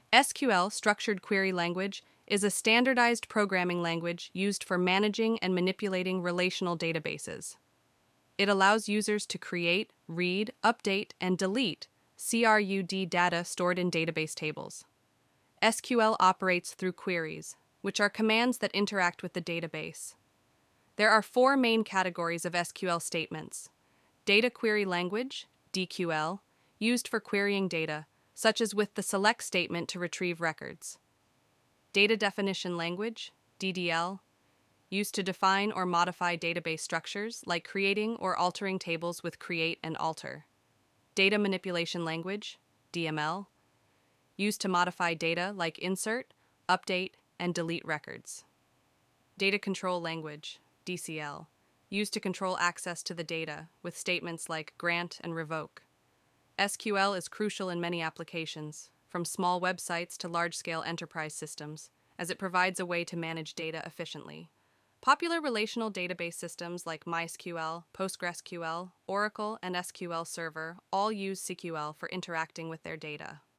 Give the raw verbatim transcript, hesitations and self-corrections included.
S Q L, Structured Query Language, is a standardized programming language used for managing and manipulating relational databases. It allows users to create, read, update, and delete C R U D data stored in database tables. S Q L operates through queries, which are commands that interact with the database. There are four main categories of S Q L statements: Data Query Language, D Q L, used for querying data, such as with the select statement to retrieve records. Data Definition Language, D D L, used to define or modify database structures, like creating or altering tables with create and alter. Data Manipulation Language, D M L, used to modify data like insert, update, and delete records. Data Control Language, D C L, used to control access to the data with statements like grant and revoke. S Q L is crucial in many applications, from small websites to large-scale enterprise systems, as it provides a way to manage data efficiently. Popular relational database systems like MySQL, PostgreSQL, Oracle, and S Q L Server all use S Q L for interacting with their data.